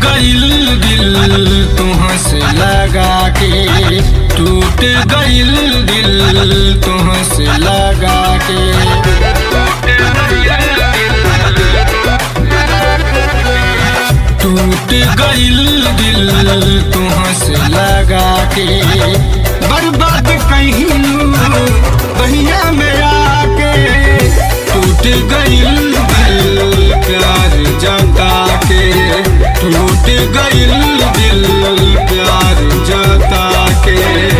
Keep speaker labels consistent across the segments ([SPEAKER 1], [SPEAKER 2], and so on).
[SPEAKER 1] गइल दिल तुहाँ से लगा के, टूट गइल दिल तुहाँ से लगा के। टूट गइल दिल तुहाँ से लगा के, बर्बाद कहीं बहिया में आके। टूट गइल दिल प्यार जता के, टूट गइल दिल प्यार जता के।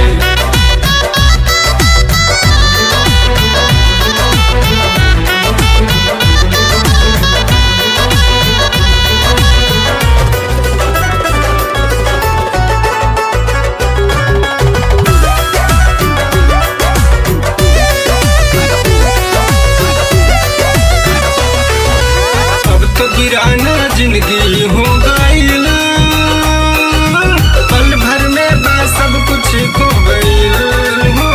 [SPEAKER 1] वीराना जिंदगी हो गईल, पल भर में बस सब कुछ खो गईल हो।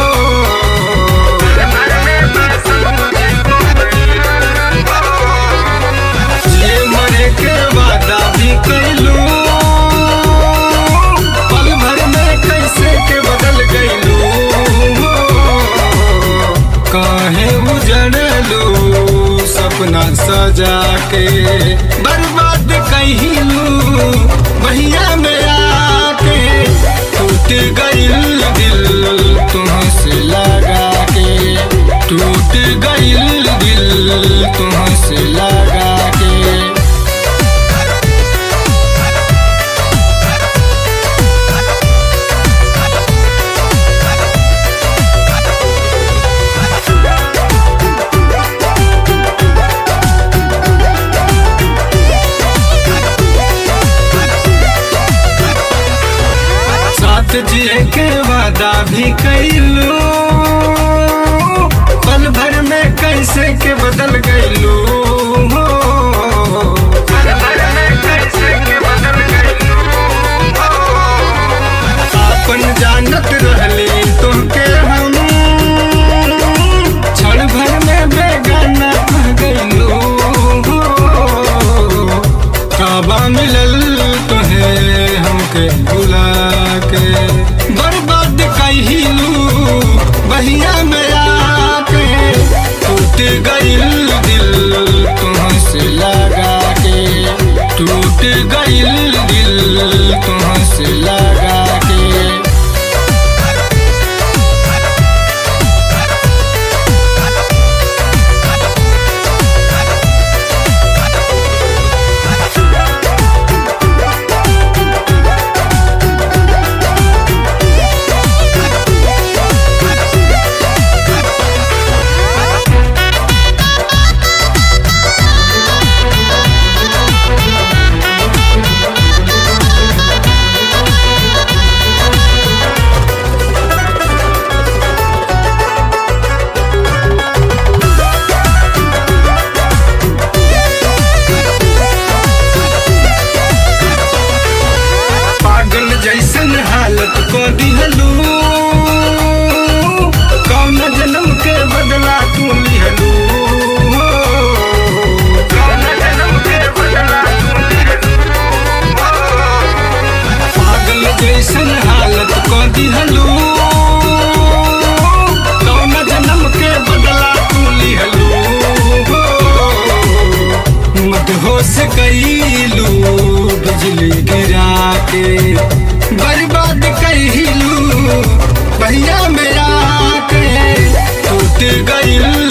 [SPEAKER 1] ये मरे के वादा भी कैलू, पल भर में कैसे के बदल गईलू हो। काहे उजड़लू सपना सजा के, बर्बाद कहिलू बहिया में आके। टूट गइल दिल तुहाँ से लगा के, टूट गइल दिल तुहाँ से लगा के। जिए के वादा भी कैलू, पल भर में कैसे के बदल गईलू हो। पल भर में कैसे के बदल गईलू हो। आपन जानत रहली तुमके हम, क्षण भर में बेगाना रह गईलू हो। काबा मिलल तुहे हमके भुला के, बर्बाद कहिलू बहिया में आके। टूट गइल दिल तुहाँ से लगा के, टूट गइल दिल तुहाँ से लगा के। जैसन हालत को दिहलू, कौन जन्म के बदला तू लिहलू। कौन जन्म के बदला तू लिहलू। पागल जैसन हालत को दिहलू, कौन जन्म के बदला तू लिहलू। मदहोश कइलू बिजली गिरा के, बर्बाद कहिलू बहिया में आके। टूट गइल